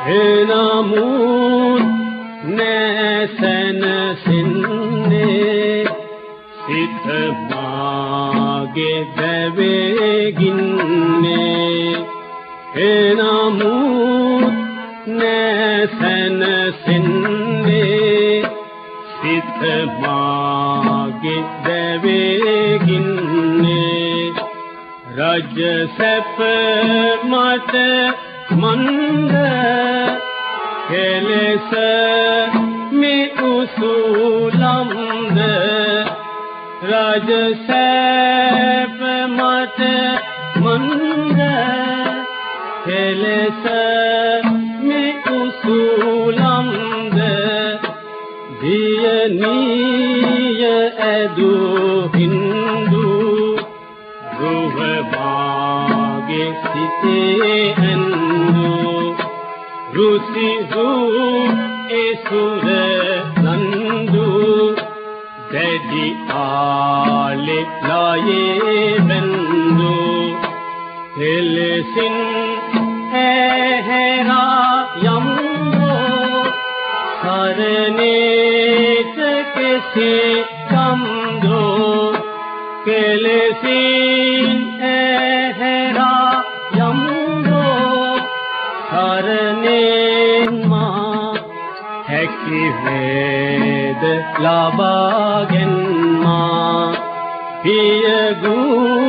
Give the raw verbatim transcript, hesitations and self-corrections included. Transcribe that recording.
එනමුත් නැසන සින්නේ සිත මාගේ දැවෙගින්නේ එනමුත් නැසන සින්නේ සිත මාගේ දැවෙගින්නේ රජ සැප මත මන්ද කෙලෙස මේ උසුලම්ද රජ සැප මත මන්ද කෙලෙස මේ උසුලම්ද දියණිය ඇදු හින්දු ගෘහ මාගේ සිතේ ඇන්දු රුසි රූ එසුර නන්දු දැඩි ආලෙ ලායේ බඳු එලෙසින් හැහෙරා යම්බෝ සරණේත කෙසේ කම්දෝ කෙලෙසින් හැහෙරා යම්බෝ සරණෙන් මා හැකි වේද ලබාගෙන මා පිය ගු